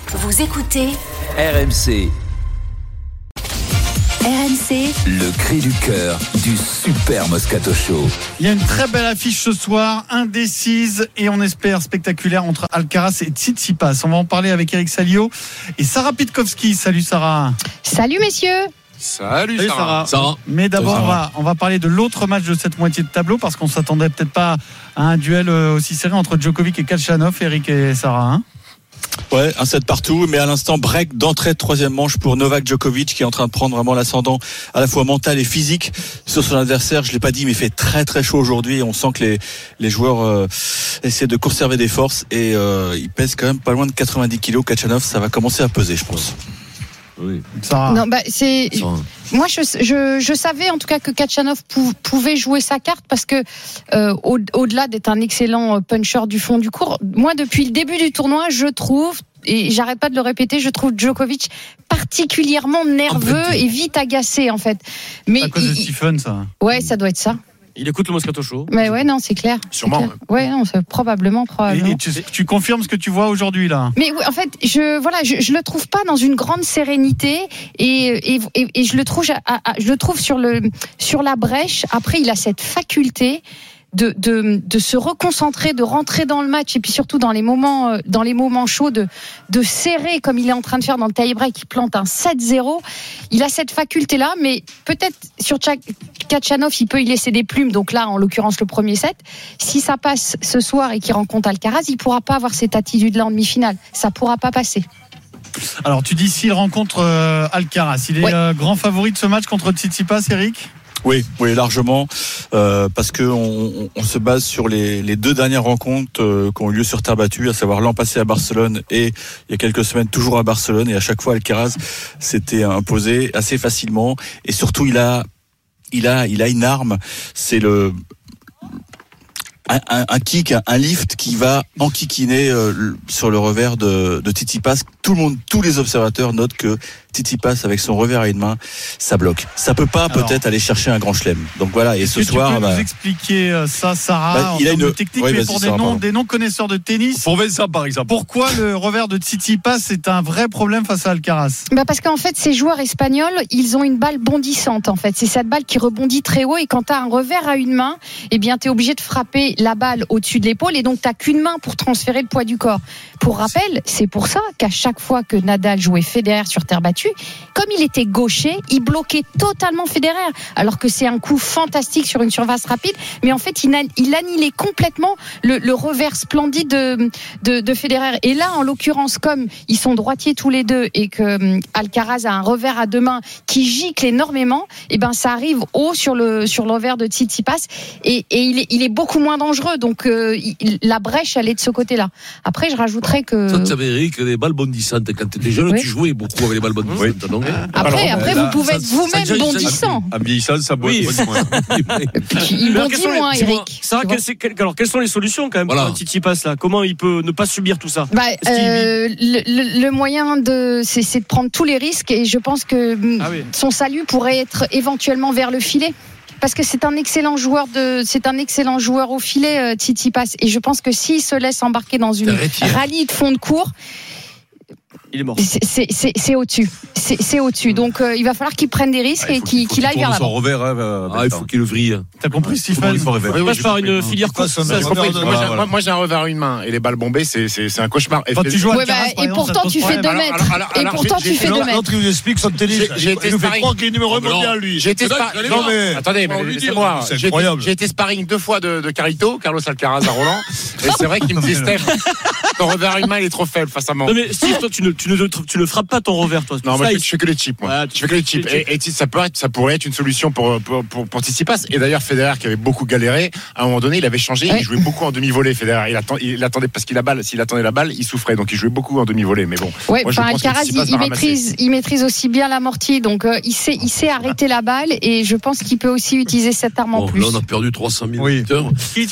Vous écoutez RMC. RMC, Le cri du cœur du Super Moscato Show. Il y a une très belle affiche ce soir, indécise et on espère spectaculaire entre Alcaraz et Tsitsipas. On va en parler avec Eric Salio et Sarah Pitkowski. Salut Sarah. Salut messieurs. Salut Sarah. Mais d'abord on va parler de l'autre match de cette moitié de tableau parce qu'on s'attendait peut-être pas à un duel aussi serré entre Djokovic et Khachanov, Eric et Sarah. Hein. Ouais, un set partout, mais à l'instant break d'entrée de troisième manche pour Novak Djokovic qui est en train de prendre vraiment l'ascendant à la fois mental et physique sur son adversaire. Je l'ai pas dit, mais il fait très très chaud aujourd'hui. On sent que les joueurs essaient de conserver des forces et il pèse quand même pas loin de 90 kilos. Khachanov, ça va commencer à peser, je pense. Oui. Sarah. Non, c'est. Moi, je savais en tout cas que Khachanov pouvait jouer sa carte parce que au-delà d'être un excellent puncher du fond du court, moi depuis le début du tournoi, je trouve, et j'arrête pas de le répéter, je trouve Djokovic particulièrement nerveux et vite agacé en fait. Mais à cause de Stephen, ça. Ouais, ça doit être ça. Il écoute le Moscato Show. Mais ouais, non, c'est clair. Sûrement. C'est clair. Ouais, non, c'est probablement. Et tu confirmes ce que tu vois aujourd'hui là. Mais en fait, je le trouve pas dans une grande sérénité et je le trouve sur la brèche. Après, il a cette faculté de se reconcentrer, de rentrer dans le match et puis surtout dans les moments chauds de serrer comme il est en train de faire dans le tie-break, il plante un 7-0. Il a cette faculté là, mais peut-être sur Khachanov, il peut y laisser des plumes. Donc là, en l'occurrence, le premier set, si ça passe ce soir et qu'il rencontre Alcaraz, il pourra pas avoir cette attitude là en demi-finale. Ça pourra pas passer. Alors tu dis s'il rencontre Alcaraz, il est grand favori de ce match contre Tsitsipas, Eric? Oui, largement, parce que on se base sur les deux dernières rencontres qui ont eu lieu sur terre battue, à savoir l'an passé à Barcelone et il y a quelques semaines toujours à Barcelone, et à chaque fois Alcaraz s'était imposé assez facilement, et surtout il a une arme, c'est un kick, un lift qui va enquiquiner sur le revers de Tsitsipas. Tous les observateurs notent que Tsitsipas avec son revers à une main, ça bloque. Ça peut pas peut-être aller chercher un grand chelem. Donc voilà. Et ce soir, tu peux nous expliquer ça, Sarah, en il a termes une de technique, oui, mais pour des non connaisseurs de tennis. Pour Vincent, par exemple. Pourquoi le revers de Tsitsipas est un vrai problème face à Alcaraz? Parce qu'en fait, ces joueurs espagnols, ils ont une balle bondissante. En fait, c'est cette balle qui rebondit très haut. Et quand tu as un revers à une main, eh bien, t'es obligé de frapper la balle au-dessus de l'épaule, et donc t'as qu'une main pour transférer le poids du corps. Pour rappel, c'est pour ça qu'à chaque fois que Nadal jouait Federer sur terre battue, comme il était gaucher, il bloquait totalement Federer, alors que c'est un coup fantastique sur une surface rapide, mais en fait il annihilait complètement le revers splendide de Federer. Et là, en l'occurrence, comme ils sont droitiers tous les deux et que Alcaraz a un revers à deux mains qui gicle énormément, et ben ça arrive haut sur le revers de Tsitsipas, et il est beaucoup moins dangereux. Donc la brèche, elle est de ce côté-là. Après, je rajouterais que... Toi, tu avais, Eric, les balles bondissantes. Quand tu étais jeune, tu jouais beaucoup avec les balles bondissantes. Oui. Donc, après, vous pouvez être vous-même bondissant. En vieillissant, ça bondit moins. Il bondit moins, Eric. Sarah, alors, quelles sont les solutions quand même pour Tsitsipas là? Comment il peut ne pas subir tout ça? Le moyen c'est de prendre tous les risques, et je pense que son salut pourrait être éventuellement vers le filet. Parce que c'est un excellent joueur au filet, Tsitsipas, et je pense que s'il se laisse embarquer dans une rallye de fond de cours, il est mort. C'est au-dessus. C'est au-dessus. Donc il va falloir qu'il prenne des risques et qu'il aille vers l'avant. Il faut qu'il le vrille. T'as compris, Stephen? Il passe par une filière course. Moi, j'ai un revers à une main, et les balles bombées, c'est un cauchemar. Quand tu joues à Alcaraz, et pourtant tu fais 2 mètres. Et pourtant tu fais 2 mètres. L'autre, il nous explique son tennis. Il nous fait croire qu'il est numéro mondial, lui. Non mais attendez, laissez-moi. J'ai été sparring 2 fois de Carlos Alcaraz à Roland, et c'est vrai qu'il me dit, Steph, ton revers à une main, il est trop faible face à moi. Non mais Steve, toi tu ne frappes pas ton revers, toi. Non, moi je fais que les chips, moi. Je fais que les chips. Et ça pourrait être une solution pour Tsitsipas. Et d'ailleurs, Federer, qui avait beaucoup galéré, à un moment donné, il avait changé. Il jouait beaucoup en demi-volée, Federer. Il attendait, parce s'il attendait la balle, il souffrait. Donc il jouait beaucoup en demi-volée. Mais bon. Ouais, Alcaraz, il maîtrise aussi bien l'amorti. Donc il sait arrêter la balle, et je pense qu'il peut aussi utiliser cette arme en plus. Là, on a perdu 300 000 auditeurs.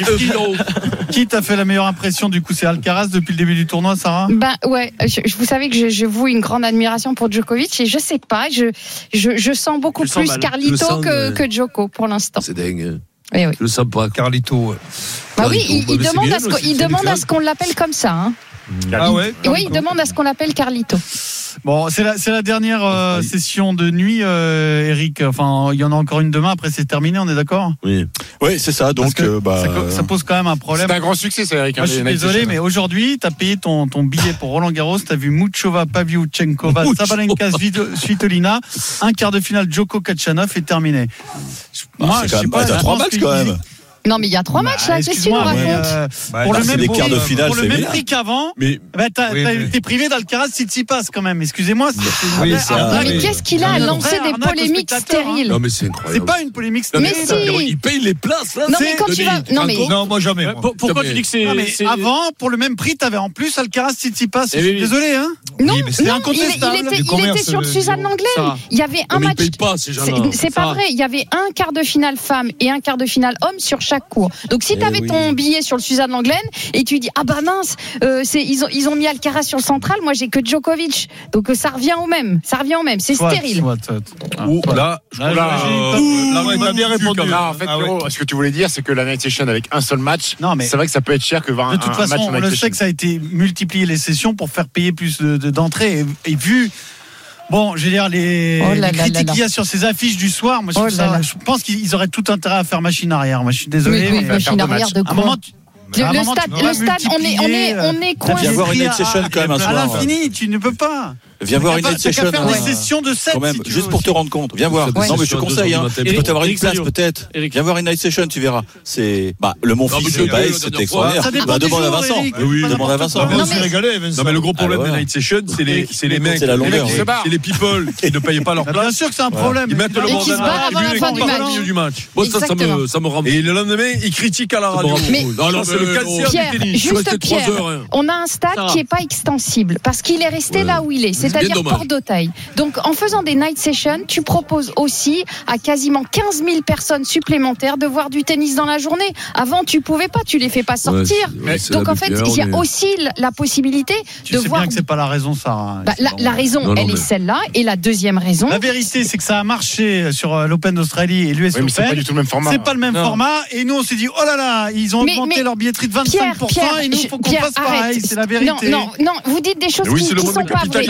Qui t'a fait la meilleure impression, du coup? C'est Alcaraz depuis le début du tournoi, Sarah? Vous savez que je voue une grande admiration pour Djokovic, et je sais pas, je sens beaucoup plus Carlito que Djoko pour l'instant. C'est dingue. Oui. Je le sens pas. Carlito. Il demande à ce qu'on l'appelle comme ça. Hein. Ah ouais. Oui, il demande à ce qu'on l'appelle Carlito. Bon, c'est la dernière session de nuit, Eric. Enfin, il y en a encore une demain. Après, c'est terminé. On est d'accord ? Oui, c'est ça. Donc, ça pose quand même un problème. C'est un grand succès, c'est Eric. Moi, je suis désolé, mais aujourd'hui, tu as payé ton billet pour Roland Garros. Tu as vu Muchova, Pavlyuchenkova, Sabalenka, Svitolina. Un quart de finale, Djoko Kachanov est terminé. Moi, je sais pas. T'as 3 matchs quand même. Non, mais il y a 3 matchs là, qu'est-ce que tu nous racontes pour le même quarts de finale, pour le même prix qu'avant, t'es privé d'Alcaraz Tsitsipas quand même. Excusez-moi. Mais qu'est-ce qu'il a à lancer des polémiques stériles ? Non, mais c'est incroyable. C'est pas une polémique stérile. Mais si. Il paye les places là. Non, mais quand tu vas. Non, moi jamais. Pourquoi tu dis que c'est. Avant, pour le même prix, t'avais en plus Alcaraz Tsitsipas. Je suis désolé, hein. Non, c'est incontestable. Il était sur le Suzanne Lenglen. Il y avait un match. Il paye pas ces gens-là. C'est pas vrai. Il y avait un quart de finale femme et un quart de finale homme sur chaque cours. Donc si t'avais ton billet sur le Suzanne Lenglen et tu dis mince, ils ont mis Alcaraz sur le central, moi j'ai que Djokovic. Donc ça revient au même. C'est stérile. Là, t'as bien répondu. En fait, ce que tu voulais dire, c'est que la night session avec un seul match, c'est vrai que ça peut être cher que voir un match. De toute façon, on le sait que ça a été multiplié les sessions pour faire payer plus d'entrées et vu. Bon, je veux dire, les critiques qu'il y a sur ces affiches du soir, moi, je pense qu'ils auraient tout intérêt à faire machine arrière. Moi, je suis désolé. Oui, machine arrière de quoi ? Le stade, on est coincé. Viens voir une night session quand même un soir. À l'infini, tu ne peux pas. Viens voir une night session. Faire des sessions de 7 quand même, juste pour te rendre compte. Viens voir. Non, mais je te conseille. Je peux t'avoir une place peut-être. Viens voir une night session, tu verras. C'est le Monfils de Baez, c'était extraordinaire. Demande à Vincent. Demande à Vincent. On s'est régalé. Non, mais le gros problème des night sessions, c'est les mecs, c'est les people qui ne payent pas leur place. Bien sûr que c'est un problème. Ils mettent le Et qui se barrent avant la fin du match. Moi, ça me rend. Et le lendemain, ils critiquent à la radio. Non, c'est le cancer du tennis. Juste Pierre, on a un stade qui n'est pas extensible parce qu'il est resté là où il est, c'est-à-dire Port d'Auteuil. Donc en faisant des night sessions, tu proposes aussi à quasiment 15 000 personnes supplémentaires de voir du tennis dans la journée. Avant, tu pouvais pas, tu les fais pas sortir. Donc en fait, il y a aussi la possibilité de voir. Tu sais bien que c'est pas la raison, Sarah. La raison, elle est celle-là. Et la deuxième raison. La vérité, c'est que ça a marché sur l'Open d'Australie et l'US Open. C'est pas du tout le même format. C'est pas le même format. Et nous, on s'est dit, oh là là, ils ont augmenté leur billetterie de 25%. Et nous, il faut qu'on fasse pareil, c'est la vérité. Non, vous dites des choses qui ne sont pas vraies.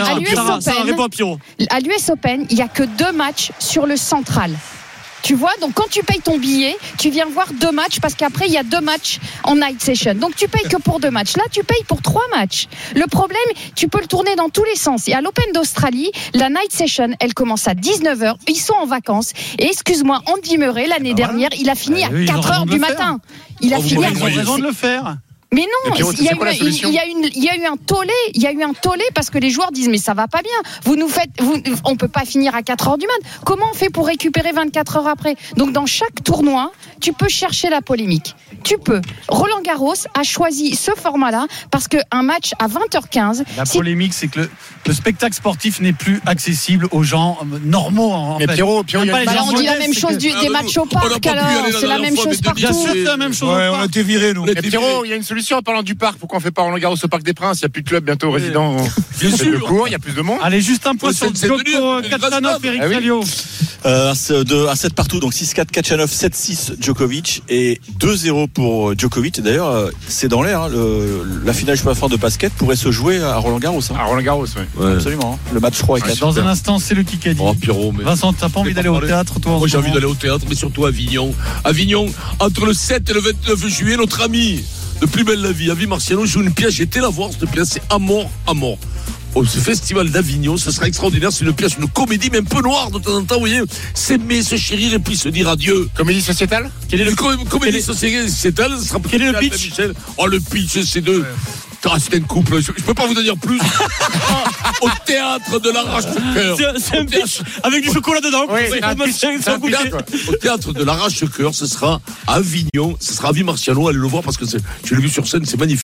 À l'US Open, il n'y a que 2 matchs sur le central. Tu vois, donc quand tu payes ton billet, tu viens voir 2 matchs parce qu'après il y a 2 matchs en night session. Donc tu payes que pour 2 matchs. Là, tu payes pour 3 matchs. Le problème, tu peux le tourner dans tous les sens. Et à l'Open d'Australie, la night session, elle commence à 19h. Ils sont en vacances. Et excuse-moi, Andy Murray, l'année dernière, il a fini à 4h du matin. Il a fini à 4h. Ils ont raison de le faire. Mais non, il y a eu un tollé parce que les joueurs disent mais ça va pas bien. On peut pas finir à 4h du mat. Comment on fait pour récupérer 24 heures après ? Donc dans chaque tournoi, tu peux chercher la polémique. Tu peux. Roland Garros a choisi ce format-là parce qu'un match à 20h15. La polémique, c'est que le spectacle sportif n'est plus accessible aux gens normaux. Mais Pierrot, on dit la même chose des matchs au parc alors. C'est la même chose partout. Bien sûr, c'est la même chose. On a été virés, nous. Mais Pierrot, il y a une solution en parlant du parc. Pourquoi on fait pas Roland Garros au Parc des Princes ? Il n'y a plus de clubs bientôt résidents. Bien sûr. Il y a plus de monde. Allez, juste un point sur Djoko Kachanov, Eric Salio. À 7 partout, donc 6-4 Kachanov, 7-6 Djokovic et 2-0 pour Djokovic. D'ailleurs, c'est dans l'air. La finale de basket pourrait se jouer à Roland Garros. À Roland Garros, oui. Absolument. Le match 3 et 4. Dans un instant, c'est le Kikadi. Oh, Pierrot, mais Vincent, t'as pas envie d'aller au théâtre, toi ? Moi, j'ai envie d'aller au théâtre, mais surtout à Avignon. Avignon, entre le 7 et le 29 juillet, notre ami de Plus belle la vie, Avi Marciano, joue une pièce. J'ai été la voir, cette pièce, c'est à mort. Ce festival d'Avignon, ce sera extraordinaire. C'est une pièce, une comédie, mais un peu noire de temps en temps. Vous voyez, s'aimer, se chérir et puis se dire adieu. Comédie sociétale ? Quel est le comédie sociétale ? Quel est le pitch ? Le pitch, c'est de. C'est un couple, je peux pas vous en dire plus. Au théâtre de l'Arrache-Cœur. C'est un pitch avec du chocolat dedans. Au théâtre de l'Arrache-Cœur, ce sera à Avignon. Ce sera Avi Marciano, allez le voir parce que je l'ai vu sur scène, c'est magnifique.